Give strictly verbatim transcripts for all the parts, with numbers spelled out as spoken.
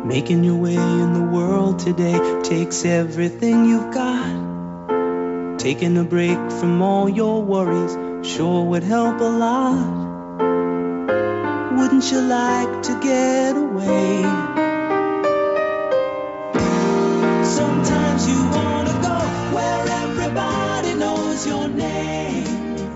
Making your way in the world today takes everything you've got. Taking a break from all your worries sure would help a lot. Wouldn't you like to get away? Sometimes you wanna go where everybody knows your name.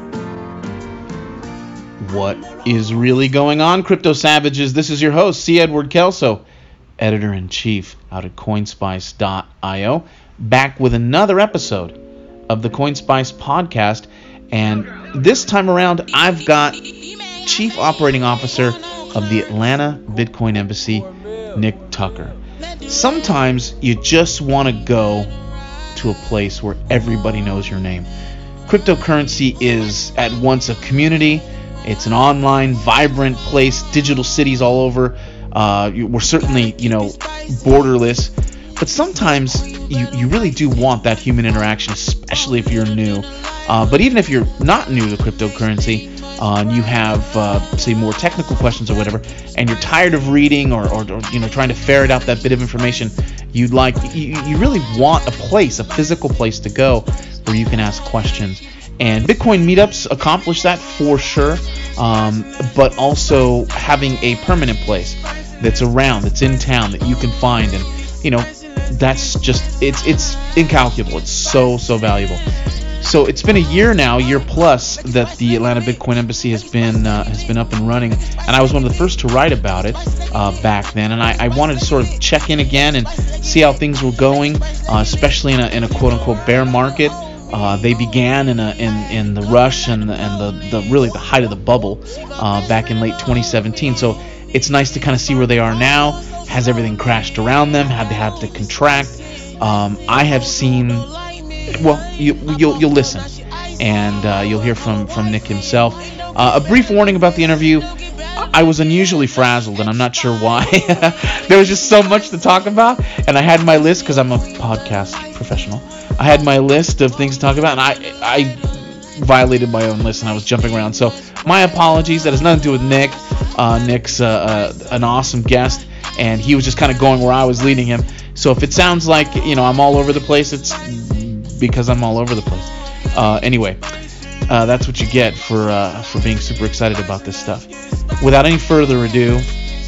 What is really going on, Crypto Savages? This is your host, C. Edward Kelso, Editor-in-Chief out at Coinspice dot io, back with another episode of the Coinspice podcast. And this time around, I've got Chief Operating Officer of the Atlanta Bitcoin Embassy, Nick Tucker. Sometimes you just want to go to a place where everybody knows your name. Cryptocurrency is at once a community. It's an online, vibrant place, digital cities all over. Uh, we're certainly, you know, borderless. But sometimes you, you really do want that human interaction, especially if you're new. Uh, but even if you're not new to cryptocurrency, uh, and you have, uh, say, more technical questions or whatever, and you're tired of reading or, or, or you know, trying to ferret out that bit of information you'd like, you, you really want a place, a physical place to go where you can ask questions. And Bitcoin meetups accomplish that for sure, um, but also having a permanent place that's around, that's in town, that you can find, and you know, that's just it's it's incalculable. It's so so valuable. So it's been a year now, year plus, that the Atlanta Bitcoin Embassy has been uh, has been up and running, and I was one of the first to write about it uh, back then. And I, I wanted to sort of check in again and see how things were going, uh, especially in a in a quote unquote bear market. Uh, they began in a in, in the rush and the, and the, the really the height of the bubble uh, back in late twenty seventeen. So it's nice to kind of see where they are now. Has everything crashed around them? Have they had to contract? Um, I have seen. Well, you, you'll you'll listen, and uh, you'll hear from from Nick himself. Uh, a brief warning about the interview. I was unusually frazzled, and I'm not sure why. There was just so much to talk about, and I had my list because I'm a podcast professional. I had my list of things to talk about, and I I violated my own list, and I was jumping around. So my apologies. That has nothing to do with Nick. Uh, Nick's uh, uh, an awesome guest, and he was just kind of going where I was leading him. So if it sounds like, you know, I'm all over the place, it's because I'm all over the place. Uh, anyway, uh, that's what you get for uh, for being super excited about this stuff. Without any further ado,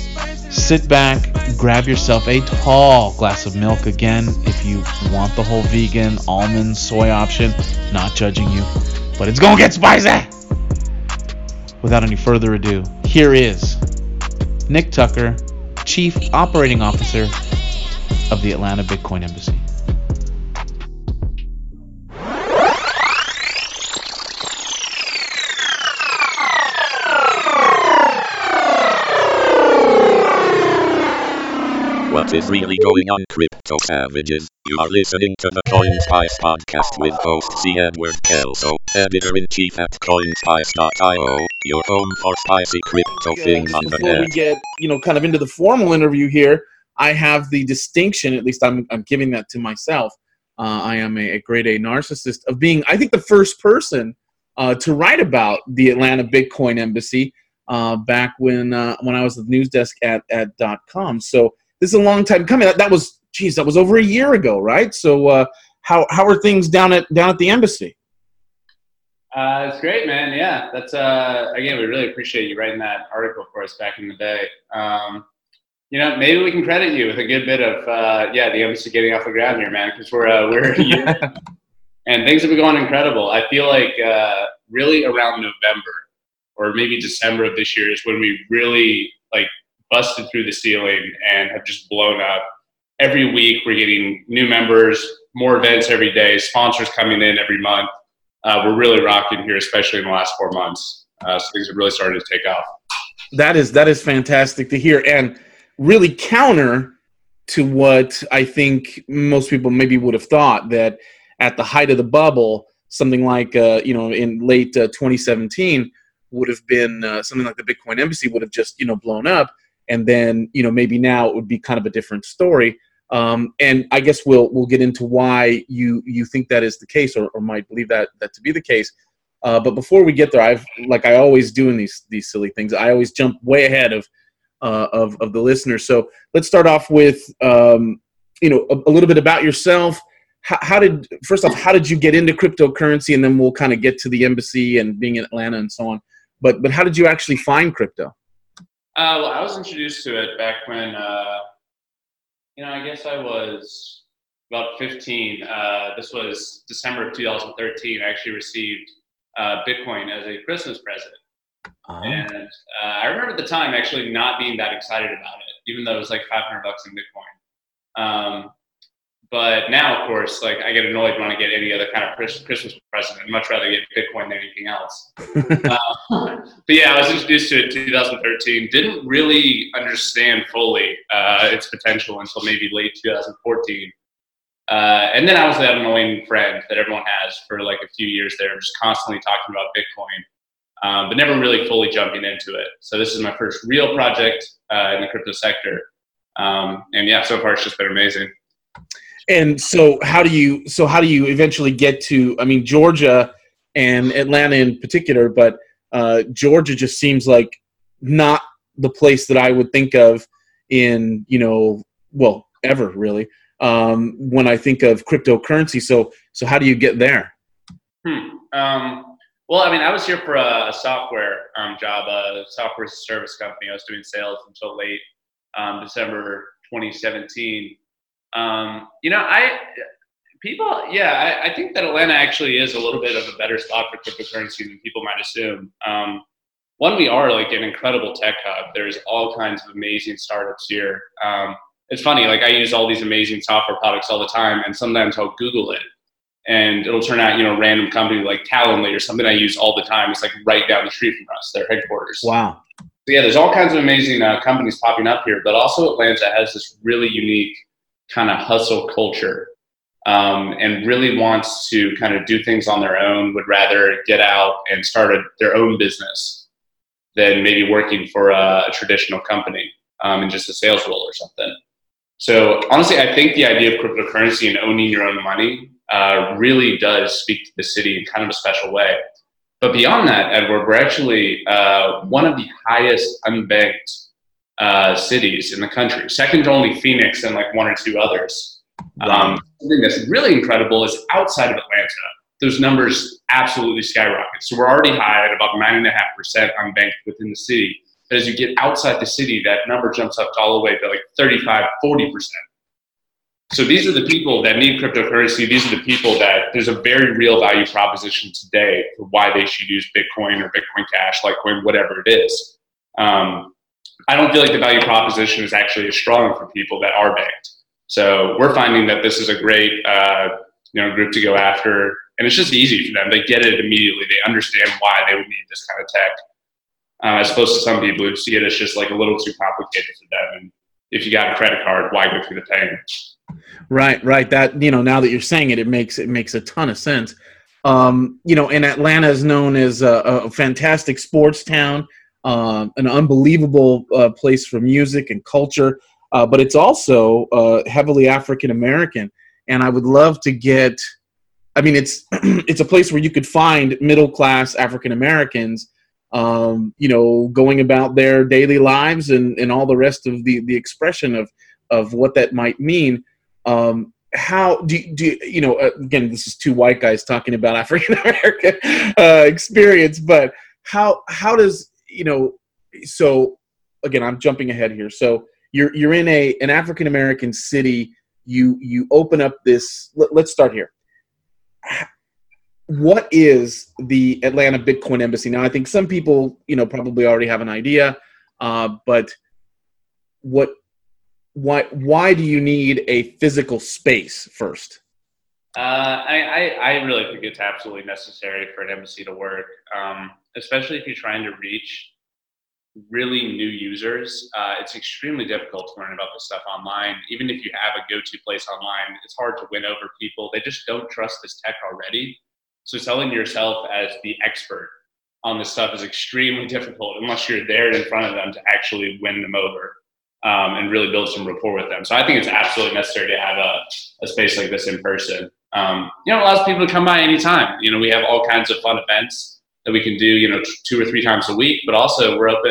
sit back, grab yourself a tall glass of milk again if you want the whole vegan, almond, soy option. Not judging you, but it's gonna get spicy! Without any further ado, here is Nick Tucker, Chief Operating Officer of the Atlanta Bitcoin Embassy. What is really going on, Crypto Savages? You are listening to the Coinspice podcast with host C. Edward Kelso, Editor-in-Chief at Coinspice dot io, your home for spicy crypto Okay, things on the before net. we get, you know, kind of into the formal interview here, I have the distinction, at least I'm I'm giving that to myself. Uh, I am a, a grade A narcissist of being, I think, the first person uh, to write about the Atlanta Bitcoin Embassy uh, back when uh, when I was the news desk at at .com. So this is a long time coming. That, that was, geez, that was over a year ago, right? So uh, how how are things down at down at the embassy? Uh, it's great, man. Yeah, that's uh, again, we really appreciate you writing that article for us back in the day. Um, you know, maybe we can credit you with a good bit of uh, yeah, the embassy getting off the ground here, man, because we're uh, we're a year and things have been going incredible. I feel like uh, really around November or maybe December of this year is when we really like busted through the ceiling and have just blown up. Every week we're getting new members, more events every day, sponsors coming in every month. Uh, we're really rocking here, especially in the last four months. Uh, so things have really started to take off. That is that is fantastic to hear, and really counter to what I think most people maybe would have thought, that at the height of the bubble, something like uh, you know in late uh, twenty seventeen would have been uh, something like the Bitcoin Embassy would have just you know blown up, and then you know maybe now it would be kind of a different story. Um, and I guess we'll we'll get into why you you think that is the case, or, or might believe that that to be the case. Uh, but before we get there, I've like I always do in these these silly things. I always jump way ahead of uh, of of the listeners. So let's start off with um, you know a, a little bit about yourself. How, how did first off, how did you get into cryptocurrency, and then we'll kind of get to the embassy and being in Atlanta and so on. But but how did you actually find crypto? Uh, well, I was introduced to it back when, uh, you know, I guess I was about fifteen. Uh, this was December of two thousand thirteen. I actually received uh, Bitcoin as a Christmas present. Uh-huh. And uh, I remember at the time actually not being that excited about it, even though it was like five hundred bucks in Bitcoin. Um, but now, of course, like I get annoyed when I get any other kind of Christmas present. I'd much rather get Bitcoin than anything else. uh, but yeah, I was introduced to it in two thousand thirteen. Didn't really understand fully uh, its potential until maybe late two thousand fourteen. Uh, and then I was that annoying friend that everyone has for like a few years there, just constantly talking about Bitcoin, um, but never really fully jumping into it. So this is my first real project uh, in the crypto sector. Um, and yeah, so far it's just been amazing. And so how do you so how do you eventually get to, I mean, Georgia and Atlanta in particular, but uh, Georgia just seems like not the place that I would think of in, you know, well, ever really, um, when I think of cryptocurrency. So so how do you get there? Hmm. Um, well, I mean, I was here for a software um, job, a software as a service company. I was doing sales until late um, December twenty seventeen. Um, you know, I, people, yeah, I, I think that Atlanta actually is a little bit of a better spot for cryptocurrency than people might assume. Um, one, we are like an incredible tech hub. There's all kinds of amazing startups here. Um, it's funny, like I use all these amazing software products all the time, and sometimes I'll Google it and it'll turn out, you know, random company like Calendly or something I use all the time. It's like right down the street from us, their headquarters. Wow. So yeah, there's all kinds of amazing uh, companies popping up here, but also Atlanta has this really unique kind of hustle culture, um, and really wants to kind of do things on their own, would rather get out and start a, their own business than maybe working for a, a traditional company um, in just a sales role or something. So honestly, I think the idea of cryptocurrency and owning your own money uh, really does speak to the city in kind of a special way. But beyond that, Edward, we're actually uh, one of the highest unbanked Uh, cities in the country, second to only Phoenix and like one or two others. Wow. Um, something that's really incredible is outside of Atlanta, those numbers absolutely skyrocket. So we're already high at about nine and a half percent unbanked within the city. But as you get outside the city, that number jumps up to all the way to like thirty-five, forty percent. So these are the people that need cryptocurrency. These are the people that there's a very real value proposition today for why they should use Bitcoin or Bitcoin Cash, Litecoin, whatever it is. Um, I don't feel like the value proposition is actually as strong for people that are banked. So we're finding that this is a great, uh, you know, group to go after, and it's just easy for them. They get it immediately. They understand why they would need this kind of tech, uh, as opposed to some people who see it as just like a little too complicated for them. And if you got a credit card, why go through the pain? Right, right. That, you know, now that you're saying it, it makes it makes a ton of sense. Um, you know, and Atlanta is known as a, a fantastic sports town. Um, an unbelievable uh, place for music and culture, uh, but it's also uh, heavily African American. And I would love to get, I mean, it's it's a place where you could find middle class African Americans, um, you know, going about their daily lives and, and all the rest of the, the expression of of what that might mean. Um, how do you, do you, you know? Again, this is two white guys talking about African American uh, experience, but how how does you know, so again, I'm jumping ahead here. So you're you're in a an African American city. You you open up this. Let, let's start here. What is the Atlanta Bitcoin Embassy? Now, I think some people, you know, probably already have an idea, uh, but what? Why why do you need a physical space first? Uh, I, I I really think it's absolutely necessary for an embassy to work. Um, especially if you're trying to reach really new users. Uh, it's extremely difficult to learn about this stuff online. Even if you have a go-to place online, it's hard to win over people. They just don't trust this tech already. So selling yourself as the expert on this stuff is extremely difficult unless you're there in front of them to actually win them over um, and really build some rapport with them. So I think it's absolutely necessary to have a, a space like this in person. Um, you know, it allows people to come by anytime. You know, we have all kinds of fun events that we can do, you know, two or three times a week, but also we're open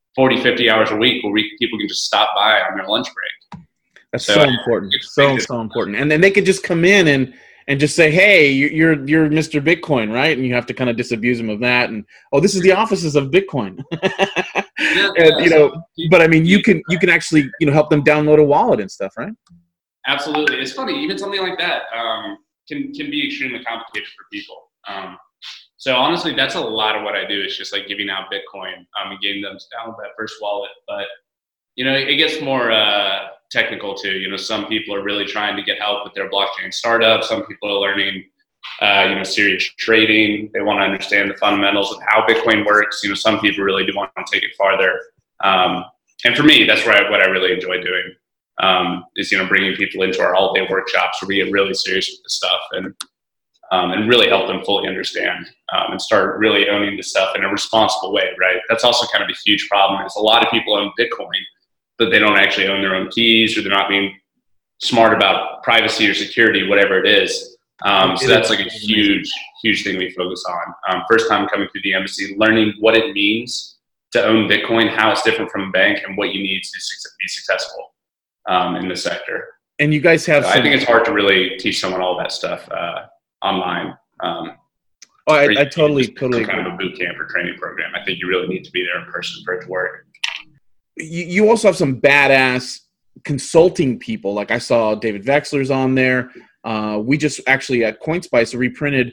forty, fifty hours a week where we, people can just stop by on their lunch break. That's so, so important. So, so important. And then they could just come in and, and just say, hey, you're you're Mister Bitcoin, right? And you have to kind of disabuse them of that. And, oh, this is the offices of Bitcoin. Yeah, and, you know, but I mean, you can you can actually, you know, help them download a wallet and stuff, right? Absolutely. It's funny, even something like that um, can, can be extremely complicated for people. Um, so honestly, that's a lot of what I do is just like giving out Bitcoin um, and getting them to download that first wallet. But, you know, it gets more uh, technical too. You know, some people are really trying to get help with their blockchain startup. Some people are learning, uh, you know, serious trading. They want to understand the fundamentals of how Bitcoin works. You know, some people really do want to take it farther. Um, and for me, that's where I, what I really enjoy doing um, is, you know, bringing people into our all-day workshops where we get really serious with the stuff and um, and really help them fully understand um, and start really owning the stuff in a responsible way, right? That's also kind of a huge problem is a lot of people own Bitcoin, but they don't actually own their own keys or they're not being smart about privacy or security, whatever it is. Um, so that's like a huge, huge thing we focus on. Um, first time coming through the embassy, learning what it means to own Bitcoin, how it's different from a bank, and what you need to be successful um, in the sector. And you guys have so some- I think it's hard to really teach someone all that stuff uh, online. Um, oh, I, I totally, totally kind of a boot camp or training program. I think you really need to be there in person for it to work. You, you also have some badass consulting people. Like I saw David Vexler's on there. Uh, we just actually at CoinSpice reprinted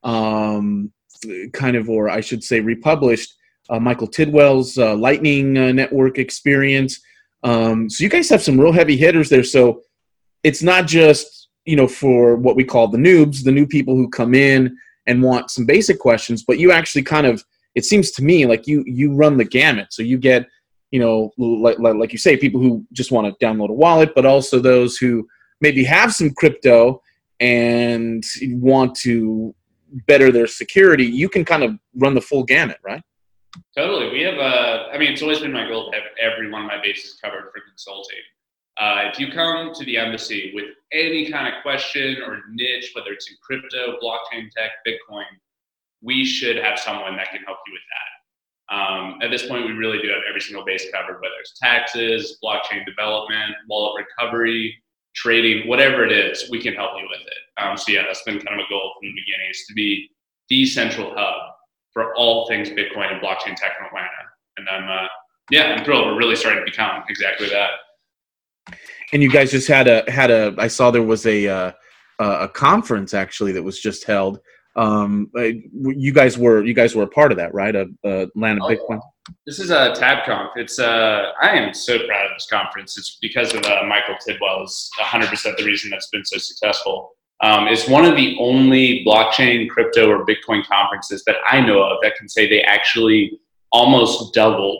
um, kind of, or I should say republished uh, Michael Tidwell's uh, Lightning uh, Network experience. Um, so you guys have some real heavy hitters there. So it's not just, you know, for what we call the noobs, the new people who come in and want some basic questions, but you actually kind of, it seems to me like you, you run the gamut. So you get, you know, like, like you say, people who just want to download a wallet, but also those who maybe have some crypto and want to better their security. You can kind of run the full gamut, right? Totally. We have a, I mean, it's always been my goal to have every one of my bases covered for consulting. Uh, if you come to the embassy with any kind of question or niche, whether it's in crypto, blockchain tech, Bitcoin, we should have someone that can help you with that. Um, at this point, we really do have every single base covered, whether it's taxes, blockchain development, wallet recovery, trading, whatever it is, we can help you with it. Um, so yeah, that's been kind of a goal from the beginning, is to be the central hub for all things Bitcoin and blockchain tech in Atlanta. And I'm, uh, yeah, I'm thrilled. We're really starting to become exactly that. And you guys just had a, had a, I saw there was a, uh, a conference actually that was just held. Um, you guys were, you guys were a part of that, right? A, a Atlanta oh, Bitcoin. This is a TabConf. It's uh, I am so proud of this conference. It's because of uh, Michael Tidwell is one hundred percent the reason that's been so successful. Um, it's one of the only blockchain, crypto, or Bitcoin conferences that I know of that can say they actually almost doubled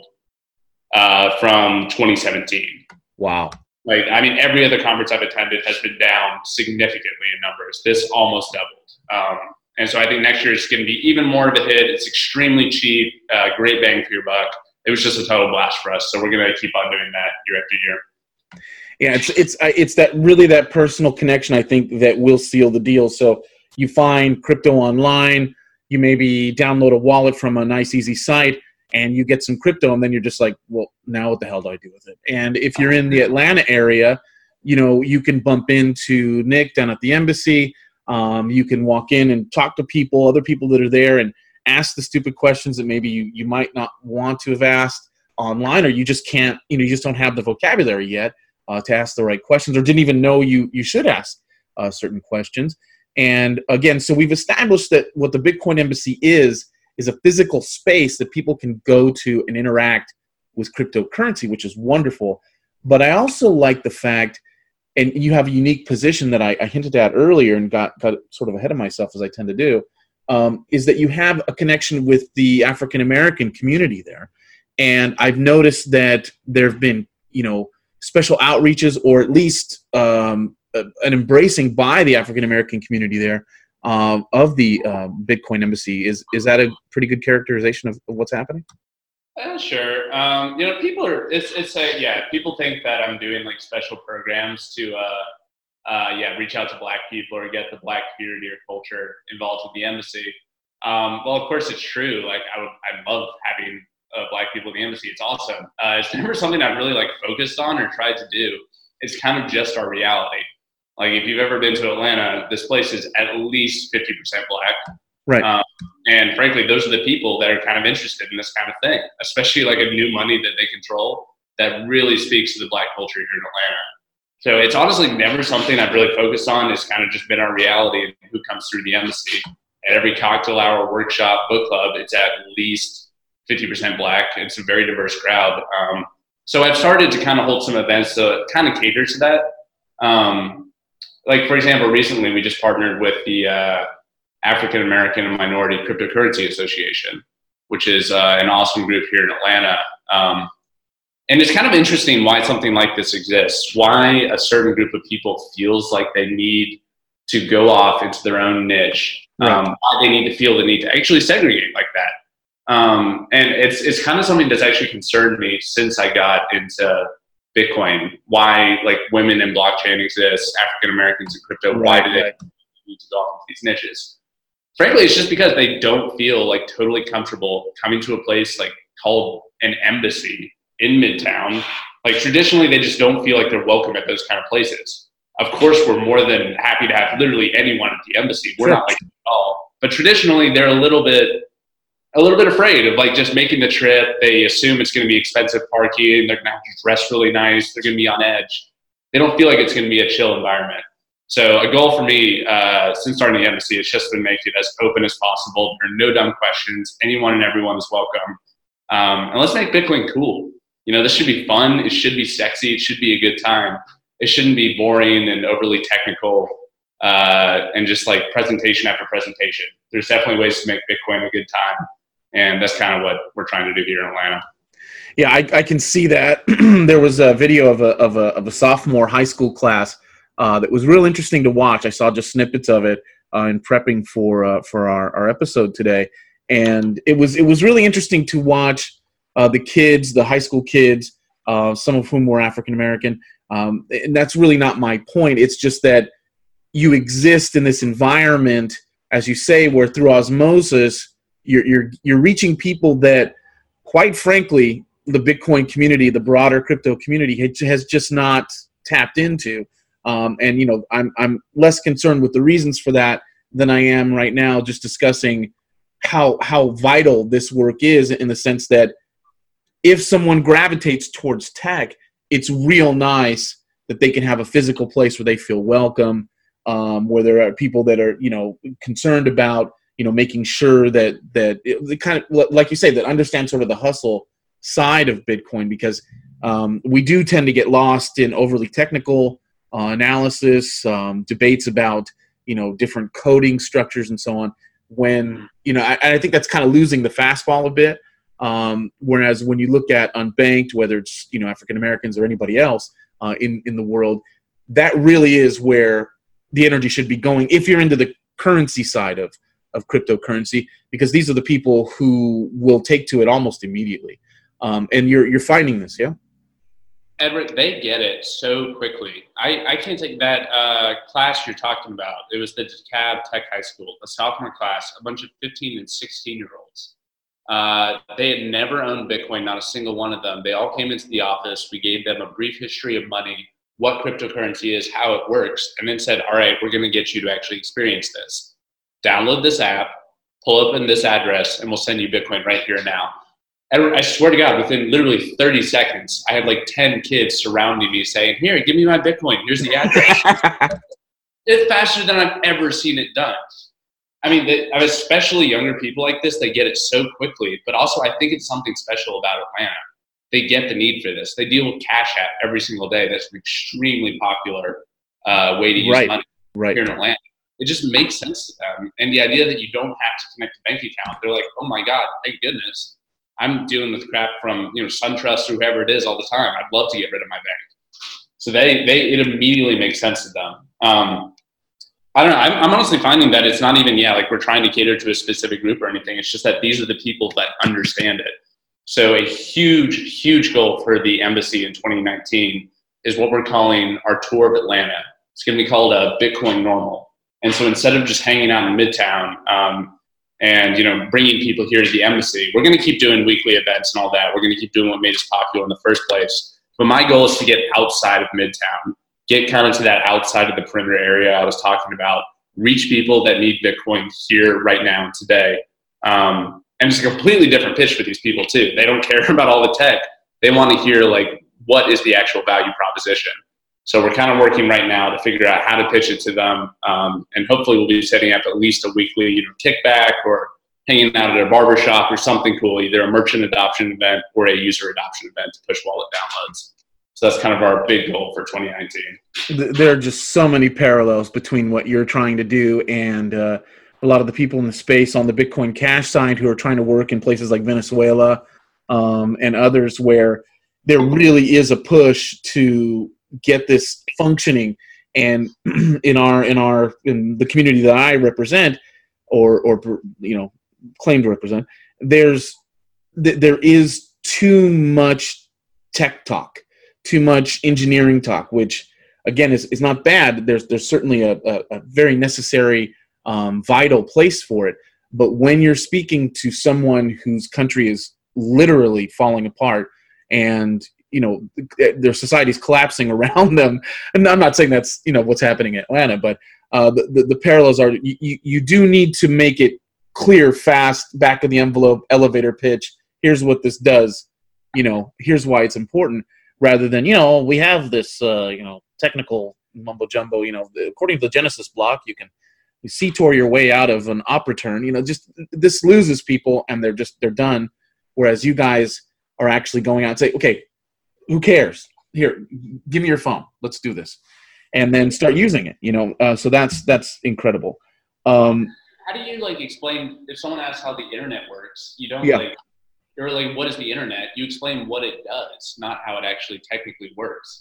uh, from twenty seventeen. Wow. Like, I mean, every other conference I've attended has been down significantly in numbers. This almost doubled. Um, and so I think next year it's going to be even more of a hit. It's extremely cheap, uh, great bang for your buck. It was just a total blast for us. So we're going to keep on doing that year after year. Yeah, it's it's it's that really that personal connection, I think, that will seal the deal. So you find crypto online, you maybe download a wallet from a nice, easy site, and you get some crypto, and then you're just like, well, now what the hell do I do with it? And if you're in the Atlanta area, you know, you can bump into Nick down at the embassy. Um, you can walk in and talk to people, other people that are there, and ask the stupid questions that maybe you, you might not want to have asked online, or you just can't, you know, you just don't have the vocabulary yet uh, to ask the right questions, or didn't even know you, you should ask uh, certain questions. And again, so we've established that what the Bitcoin Embassy is, is a physical space that people can go to and interact with cryptocurrency, which is wonderful. But I also like the fact, and you have a unique position that I, I hinted at earlier and got, got sort of ahead of myself, as I tend to do, um, is that you have a connection with the African-American community there. And I've noticed that there have been, you know, special outreaches, or at least um, a, an embracing by the African-American community there um, of the uh, Bitcoin Embassy. Is is that a pretty good characterization of, of what's happening? Uh, sure. Um, you know, people are, it's, it's a, yeah, people think that I'm doing like special programs to, uh, uh, yeah, reach out to Black people or get the Black community or culture involved with the embassy. Um, well, of course it's true. Like I would, I love having uh, black people at the embassy. It's awesome. Uh, it's never something I've really like focused on or tried to do. It's kind of just our reality. Like if you've ever been to Atlanta, this place is at least fifty percent black. Right. Um, and frankly, those are the people that are kind of interested in this kind of thing, especially like a new money that they control that really speaks to the black culture here in Atlanta. So it's honestly never something I've really focused on. It's kind of just been our reality and who comes through the embassy. At every cocktail hour, workshop, book club, it's at least fifty percent black. It's a very diverse crowd. Um, so I've started to kind of hold some events to kind of cater to that. Um, like, for example, recently we just partnered with the uh, African American and Minority Cryptocurrency Association, which is uh, an awesome group here in Atlanta. Um, and it's kind of interesting why something like this exists, why a certain group of people feels like they need to go off into their own niche, um, right. why they need to feel the need to actually segregate like that. Um, and it's it's kind of something that's actually concerned me since I got into Bitcoin, why like women in blockchain exist, African Americans in crypto, right, why do they right. need to go off into these niches? Frankly, it's just because they don't feel like totally comfortable coming to a place like called an embassy in Midtown. Like traditionally, they just don't feel like they're welcome at those kind of places. Of course, we're more than happy to have literally anyone at the embassy. We're sure. not like that at all. But traditionally, they're a little bit, a little bit afraid of like just making the trip. They assume it's going to be expensive parking. They're going to have to dress really nice. They're going to be on edge. They don't feel like it's going to be a chill environment. So a goal for me uh, since starting the embassy has just been make it as open as possible. There are no dumb questions. Anyone and everyone is welcome. Um, and let's make Bitcoin cool. You know, this should be fun. It should be sexy. It should be a good time. It shouldn't be boring and overly technical uh, and just like presentation after presentation. There's definitely ways to make Bitcoin a good time. And that's kind of what we're trying to do here in Atlanta. Yeah, I, I can see that. There was a video of a, of a, of a sophomore high school class uh, that was real interesting to watch. I saw just snippets of it uh, in prepping for uh, for our, our episode today. And it was, it was really interesting to watch uh, the kids, the high school kids, uh, some of whom were African-American. Um, and that's really not my point. It's just that you exist in this environment, as you say, where through osmosis, you're, you're, you're reaching people that, quite frankly, the Bitcoin community, the broader crypto community has just not tapped into. Um, and, you know, I'm, I'm less concerned with the reasons for that than I am right now, just discussing how, how vital this work is, in the sense that if someone gravitates towards tech, it's real nice that they can have a physical place where they feel welcome, um, where there are people that are, you know, concerned about, you know, making sure that, that it, the kind of, like you say, that understand sort of the hustle side of Bitcoin, because um, we do tend to get lost in overly technical uh, analysis, um, debates about, you know, different coding structures and so on, when, you know, I, I think that's kind of losing the fastball a bit. Um, whereas when you look at unbanked, whether it's, you know, African Americans or anybody else uh, in, in the world, that really is where the energy should be going if you're into the currency side of, of cryptocurrency, because these are the people who will take to it almost immediately. Um, and you're you're finding this, yeah? Edward, they get it so quickly. I, I can't take that uh, class you're talking about. It was the DeKalb Tech High School, a sophomore class, a bunch of fifteen and sixteen-year-olds. Uh, they had never owned Bitcoin, not a single one of them. They all came into the office. We gave them a brief history of money, what cryptocurrency is, how it works, and then said, all right, we're going to get you to actually experience this. Download this app, pull up in this address, and we'll send you Bitcoin right here and now. And I swear to God, within literally thirty seconds, I had like ten kids surrounding me saying, here, give me my Bitcoin. Here's the address. It's faster than I've ever seen it done. I mean, they, especially younger people like this, they get it so quickly. But also, I think it's something special about Atlanta. They get the need for this. They deal with Cash App every single day. That's an extremely popular uh, way to use right. money right. here in Atlanta. It just makes sense to them. And the idea that you don't have to connect a bank account, they're like, oh my God, thank goodness. I'm dealing with crap from, you know, SunTrust or whoever it is all the time. I'd love to get rid of my bank. So they, they it immediately makes sense to them. Um, I don't know. I'm, I'm honestly finding that it's not even, yeah, like we're trying to cater to a specific group or anything. It's just that these are the people that understand it. So a huge, huge goal for the embassy in twenty nineteen is what we're calling our tour of Atlanta. It's going to be called a Bitcoin Normal. And so instead of just hanging out in Midtown, um, and, you know, bringing people here to the embassy. We're going to keep doing weekly events and all that. We're going to keep doing what made us popular in the first place. But my goal is to get outside of Midtown, get kind of to that outside of the perimeter area I was talking about, reach people that need Bitcoin here right now today. Um, and it's a completely different pitch for these people too. They don't care about all the tech. They want to hear, like, what is the actual value proposition? So we're kind of working right now to figure out how to pitch it to them. Um, and hopefully we'll be setting up at least a weekly, you know, kickback or hanging out at a barbershop or something cool, either a merchant adoption event or a user adoption event to push wallet downloads. So that's kind of our big goal for twenty nineteen. There are just so many parallels between what you're trying to do and uh, a lot of the people in the space on the Bitcoin Cash side who are trying to work in places like Venezuela um, and others where there really is a push to get this functioning. And in our in our in the community that I represent, or or you know claim to represent, there's th- there is too much tech talk, too much engineering talk, which again is, is not bad. There's there's certainly a, a, a very necessary, um, vital place for it. But when you're speaking to someone whose country is literally falling apart, and you know their society is collapsing around them, and I'm not saying that's you know what's happening in Atlanta, but uh, the, the the parallels are you, you do need to make it clear, fast, back of the envelope, elevator pitch. Here's what this does. You know, here's why it's important. Rather than, you know, we have this, uh, you know, technical mumbo jumbo, you know, according to the Genesis block, you can you C-Tor your way out of an op return. You know, just this loses people and they're just, they're done. Whereas you guys are actually going out and say, okay, who cares? Here, give me your phone. Let's do this. And then start using it, you know. Uh, so that's, that's incredible. Um, how do you, like, explain, if someone asks how the internet works, you don't, yeah. like, or like, what is the internet? You explain what it does, not how it actually technically works.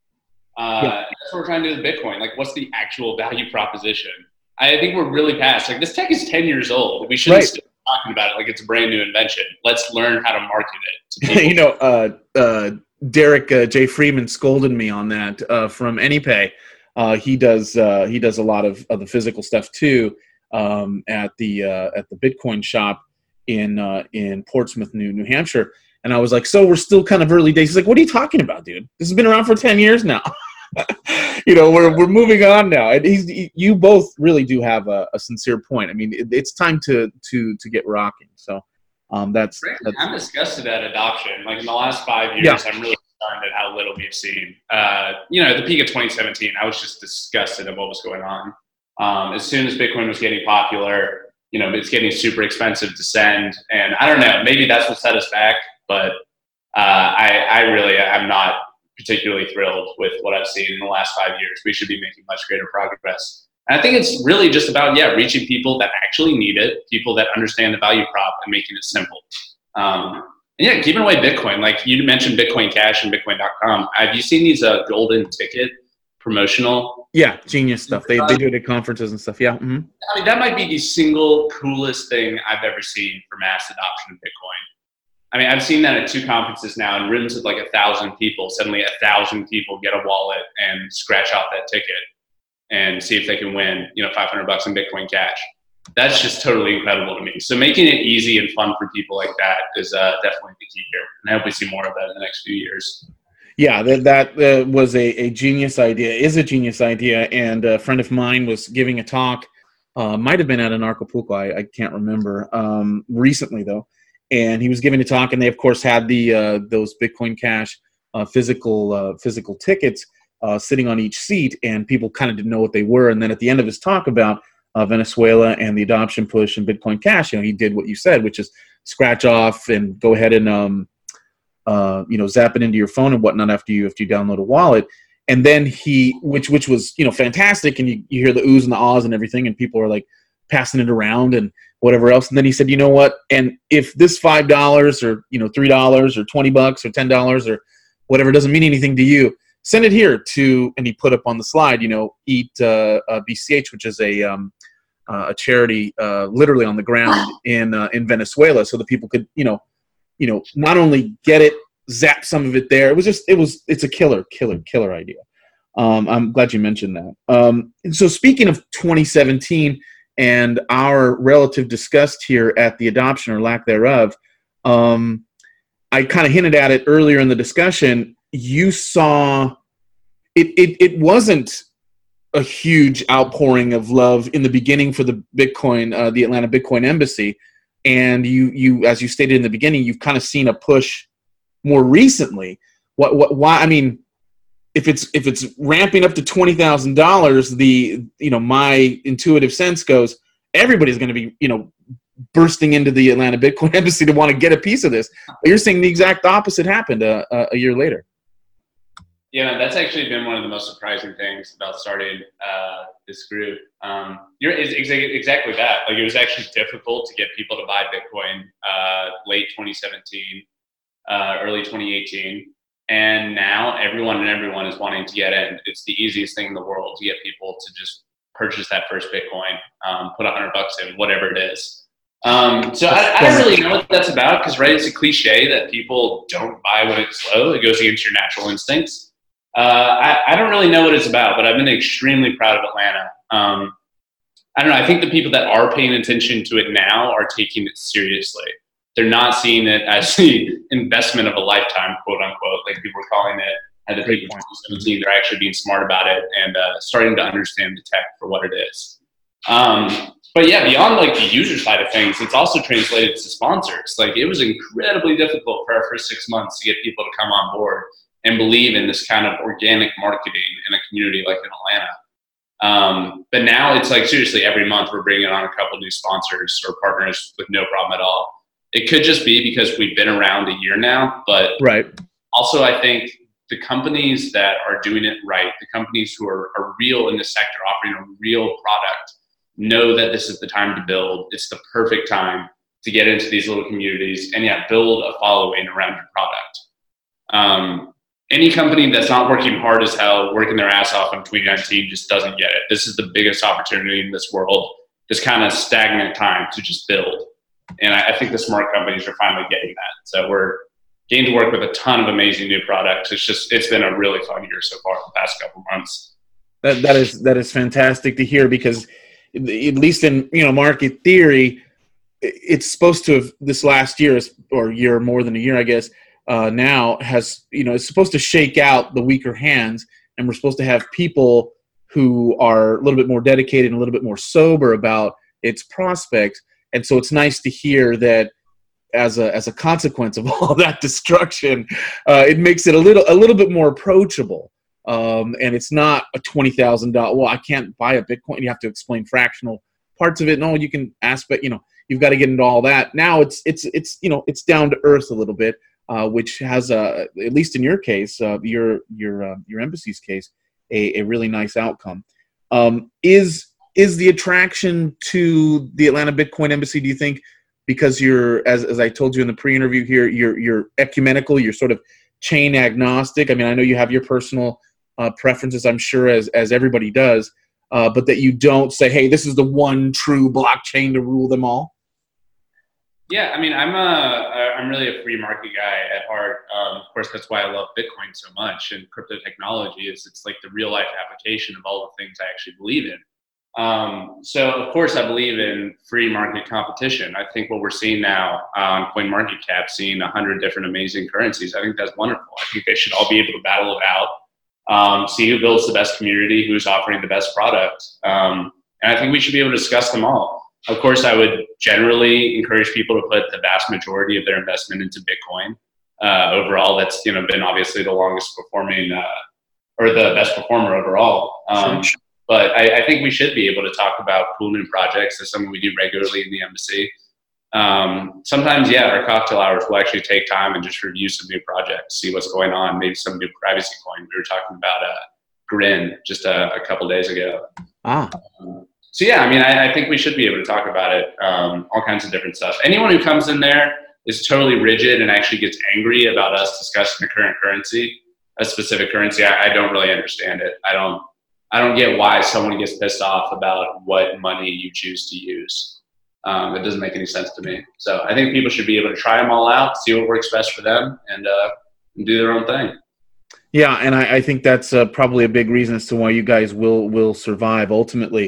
Uh, yeah. That's what we're trying to do with Bitcoin. Like, what's the actual value proposition? I think we're really past. Like, this tech is ten years old. We shouldn't right. still be talking about it like it's a brand new invention. Let's learn how to market it. To you know, uh, uh, Derek uh, J. Freeman scolded me on that uh, from AnyPay. Uh, he does uh, he does a lot of, of the physical stuff too um, at the uh, at the Bitcoin shop in uh, in Portsmouth, New New Hampshire. And I was like, so we're still kind of early days. He's like, what are you talking about, dude? This has been around for ten years now. you know, we're we're moving on now. And he's you both really do have a, a sincere point. I mean, it, it's time to to to get rocking. So um, that's, that's I'm disgusted at adoption. Like in the last five years, yeah. I'm really stunned at how little we've seen. Uh, you know, at the peak of twenty seventeen, I was just disgusted at what was going on. Um, as soon as Bitcoin was getting popular, you know, it's getting super expensive to send. And I don't know, maybe that's what set us back. But uh, I, I really am not particularly thrilled with what I've seen in the last five years. We should be making much greater progress. And I think it's really just about, yeah, reaching people that actually need it, people that understand the value prop and making it simple. Um, and yeah, giving away Bitcoin. Like you mentioned Bitcoin Cash and Bitcoin dot com. Have you seen these uh, golden ticket promotional? Yeah, genius stuff. They they do it at conferences and stuff. Yeah. Mm-hmm. I mean, that might be the single coolest thing I've ever seen for mass adoption of Bitcoin. I mean, I've seen that at two conferences now in rooms with like a thousand people. Suddenly a thousand people get a wallet and scratch off that ticket and see if they can win, you know, five hundred bucks in Bitcoin Cash. That's just totally incredible to me. So making it easy and fun for people like that is uh, definitely the key here. And I hope we see more of that in the next few years. Yeah, that, that uh, was a, a genius idea, is a genius idea. And a friend of mine was giving a talk, uh, might have been at an Acapulco, I, I can't remember, um, recently though. And he was giving a talk, and they, of course, had the uh, those Bitcoin Cash uh, physical uh, physical tickets uh, sitting on each seat, and people kind of didn't know what they were. And then at the end of his talk about uh, Venezuela and the adoption push and Bitcoin Cash, you know, he did what you said, which is scratch off and go ahead and um, uh, you know zap it into your phone and whatnot after you after you download a wallet. And then he, which which was you know fantastic, and you, you hear the oohs and the ahs and everything, and people are like passing it around and whatever else. And then he said, you know what? And if this five dollars or, you know, three dollars or twenty bucks or ten dollars or whatever doesn't mean anything to you, send it here to, and he put up on the slide, you know, Eat uh, uh, B C H, which is a um, uh, a charity uh, literally on the ground in uh, in Venezuela, so that people could, you know, you know, not only get it, zap some of it there. It was just, it was, it's a killer, killer, killer idea. Um, I'm glad you mentioned that. Um, and so speaking of twenty seventeen, and our relative disgust here at the adoption or lack thereof, um, I kind of hinted at it earlier in the discussion. You saw it, it, it wasn't a huge outpouring of love in the beginning for the Bitcoin, uh, the Atlanta Bitcoin Embassy. And you, you, as you stated in the beginning, you've kind of seen a push more recently. What, what, why? I mean, if it's if it's ramping up to twenty thousand dollars, the you know my intuitive sense goes, everybody's going to be you know bursting into the Atlanta Bitcoin Embassy to want to get a piece of this. But you're saying the exact opposite happened a, a, a year later. Yeah, that's actually been one of the most surprising things about starting uh, this group. Um, you're it's exactly, exactly that. Like, it was actually difficult to get people to buy Bitcoin uh, late twenty seventeen, uh, early twenty eighteen, and now everyone and everyone is wanting to get in. It's the easiest thing in the world to get people to just purchase that first Bitcoin, um, put a hundred bucks in, whatever it is. Um, so I, I don't really know what that's about, because, right, it's a cliche that people don't buy when it's low. It goes against your natural instincts. Uh, I, I don't really know what it's about, but I've been extremely proud of Atlanta. Um, I don't know. I think the people that are paying attention to it now are taking it seriously. They're not seeing it as the investment of a lifetime, quote unquote, like people were calling it at the peak of twenty seventeen. They're actually being smart about it and uh, starting to understand the tech for what it is. Um, but yeah, beyond like the user side of things, it's also translated to sponsors. Like, it was incredibly difficult for our first six months to get people to come on board and believe in this kind of organic marketing in a community like in Atlanta. Um, but now it's like, seriously, every month we're bringing on a couple new sponsors or partners with no problem at all. It could just be because we've been around a year now, but right. Also I think the companies that are doing it right, the companies who are, are real in the sector, offering a real product, know that this is the time to build. It's the perfect time to get into these little communities and yeah, build a following around your product. Um, Any company that's not working hard as hell, working their ass off in twenty nineteen, just doesn't get it. This is the biggest opportunity in this world, this kind of stagnant time to just build. And I, I think the smart companies are finally getting that. So we're getting to work with a ton of amazing new products. It's just, it's been a really fun year so far, the past couple months. That that is that is fantastic to hear, because at least in you know market theory, it's supposed to have, this last year or year more than a year, I guess. Uh, now has, you know, it's supposed to shake out the weaker hands, and we're supposed to have people who are a little bit more dedicated and a little bit more sober about its prospects. And so it's nice to hear that as a as a consequence of all that destruction, uh, it makes it a little a little bit more approachable. Um, and it's not a twenty thousand dollars. Well, I can't buy a Bitcoin. You have to explain fractional parts of it. No, you can aspect. You know, you've got to get into all that. Now it's it's it's you know it's down to earth a little bit. Uh, which has, a, at least in your case, uh, your your uh, your embassy's case, a, a really nice outcome. Um, is is the attraction to the Atlanta Bitcoin Embassy, do you think, because you're, as as I told you in the pre-interview here, you're you're ecumenical, you're sort of chain agnostic? I mean, I know you have your personal uh, preferences, I'm sure, as as everybody does, uh, but that you don't say, hey, this is the one true blockchain to rule them all? Yeah, I mean, I'm a, I'm really a free market guy at heart. Um, of course, that's why I love Bitcoin so much, and crypto technology is it's like the real life application of all the things I actually believe in. Um, so, of course, I believe in free market competition. I think what we're seeing now on CoinMarketCap, seeing a hundred different amazing currencies, I think that's wonderful. I think they should all be able to battle it out, um, see who builds the best community, who's offering the best product, um, and I think we should be able to discuss them all. Of course, I would generally encourage people to put the vast majority of their investment into Bitcoin. Uh, overall, that's you know been obviously the longest performing uh, or the best performer overall. Um, sure. But I, I think we should be able to talk about cool new projects. That's something we do regularly in the embassy. Um, sometimes, yeah, our cocktail hours will actually take time and just review some new projects, see what's going on, maybe some new privacy coin. We were talking about uh, Grin just a, a couple days ago. Ah. Um, So yeah, I mean, I, I think we should be able to talk about it, um, all kinds of different stuff. Anyone who comes in there is totally rigid and actually gets angry about us discussing the current currency, a specific currency. I, I don't really understand it. I don't, I don't get why someone gets pissed off about what money you choose to use. Um, it doesn't make any sense to me. So I think people should be able to try them all out, see what works best for them, and, uh, and do their own thing. Yeah, and I, I think that's uh, probably a big reason as to why you guys will will survive ultimately.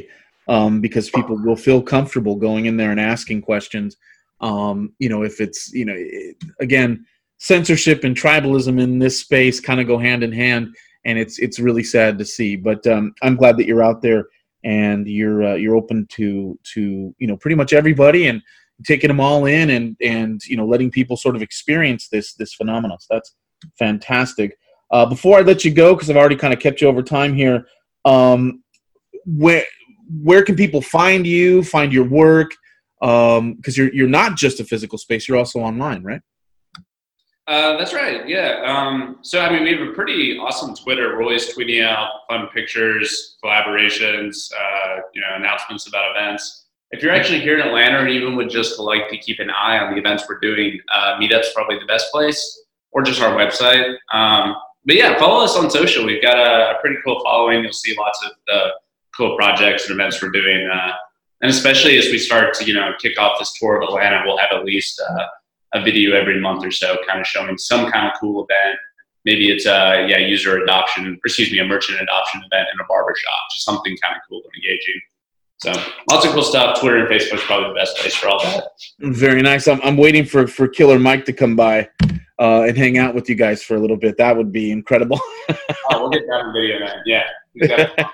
um, because people will feel comfortable going in there and asking questions. Um, you know, if it's, you know, it, again, censorship and tribalism in this space kind of go hand in hand, and it's it's really sad to see. But um, I'm glad that you're out there and you're uh, you're open to to you know pretty much everybody and taking them all in and and you know letting people sort of experience this this phenomenon. So that's fantastic. Uh, before I let you go, because I've already kind of kept you over time here, um, where where can people find you, find your work? Because um, you're you're not just a physical space; you're also online, right? Uh, that's right. Yeah. Um, so I mean, we have a pretty awesome Twitter. We're always tweeting out fun pictures, collaborations, uh, you know, announcements about events. If you're actually here in Atlanta, or even would just like to keep an eye on the events we're doing, uh, Meetup's probably the best place, or just our website. Um, but yeah, follow us on social. We've got a, a pretty cool following. You'll see lots of the cool projects and events we're doing. Uh, and especially as we start to, you know, kick off this tour of Atlanta, we'll have at least uh, a video every month or so kind of showing some kind of cool event. Maybe it's a yeah, user adoption, or excuse me, a merchant adoption event in a barbershop, just something kind of cool and engaging. So lots of cool stuff. Twitter and Facebook is probably the best place for all that. Very nice. I'm, I'm waiting for, for Killer Mike to come by uh, and hang out with you guys for a little bit. That would be incredible. Oh, we'll get that on video, man. Yeah. Exactly.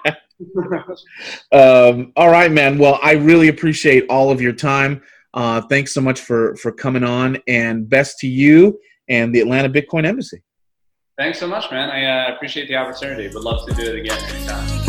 um, all right, man. Well, I really appreciate all of your time. Uh, thanks so much for, for coming on, and best to you and the Atlanta Bitcoin Embassy. Thanks so much, man. I uh, appreciate the opportunity. Would love to do it again anytime.